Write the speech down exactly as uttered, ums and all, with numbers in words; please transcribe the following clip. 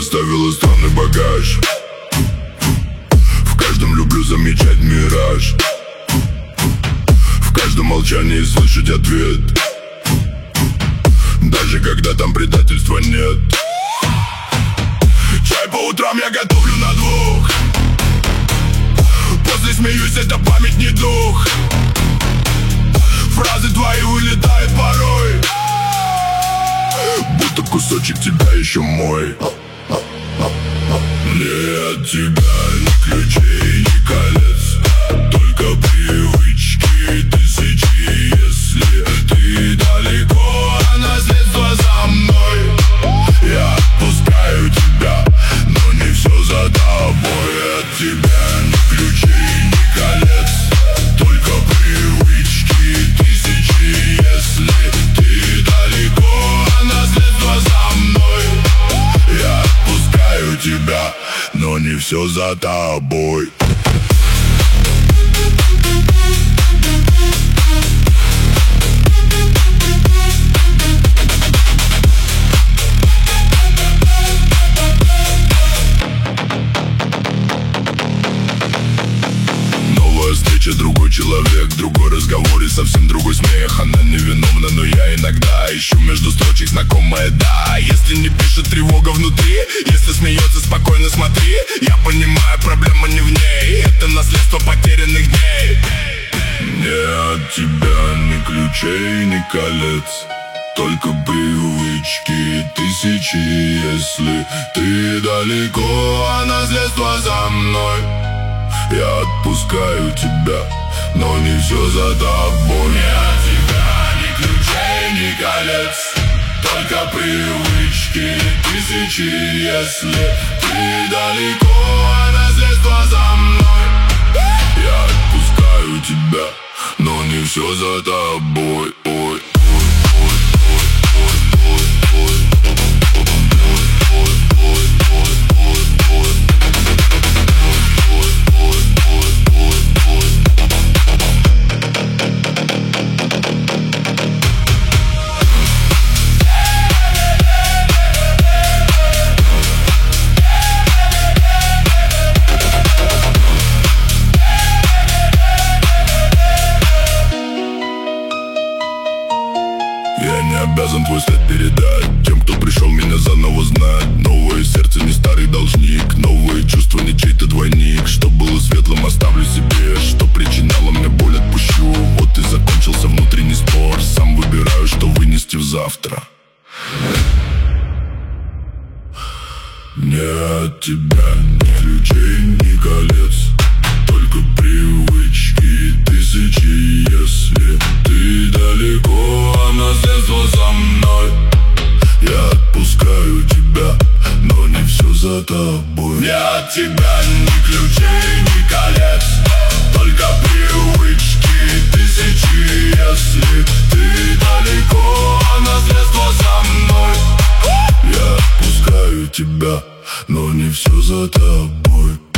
оставила странный багаж. В каждом люблю замечать мираж. В каждом молчании слышать ответ, даже когда там предательства нет. Чай по утрам я готовлю на двух. После смеюсь, это память не дух. Фразы твои улетают порой, будто кусочек тебя еще мой. Не от тебя ни ключей, ни колец, только привычки тысячи. Если ты далеко, а наследство за мной, я отпускаю тебя, но не все за тобой. От тебя ни ключей, ни колец, только привычки тысячи. Если ты далеко, а наследство за мной, я отпускаю тебя, но не все за тобой. Другой человек, другой разговор и совсем другой смех. Она невиновна, но я иногда ищу между строчек знакомое «да». Если не пишет тревога внутри, если смеется, спокойно смотри. Я понимаю, проблема не в ней, это наследство потерянных дней. Не от тебя ни ключей, ни колец, только привычки тысячи. Если ты далеко, а наследство за мной, я отпускаю тебя, но не все за тобой. Не от тебя ни ключей, ни колец, только привычки тысячи. Если ты далеко, а наследство за мной, я отпускаю тебя, но не все за тобой. Ой. Я не обязан твой след передать тем, кто пришел меня заново знать. Новое сердце, не старый должник, новые чувства, не чей-то двойник. Что было светлым, оставлю себе, что причиняло мне боль, отпущу. Вот и закончился внутренний спор, сам выбираю, что вынести в завтра. Не от тебя ни ключей, ни колец, только привычки тысячи. Если ты далеко, а наследство за мной, я отпускаю тебя, но не все за тобой. Не от тебя ни ключей, ни колец, только привычки тысячи. Если ты далеко, а наследство за мной, я отпускаю тебя, но не все за тобой.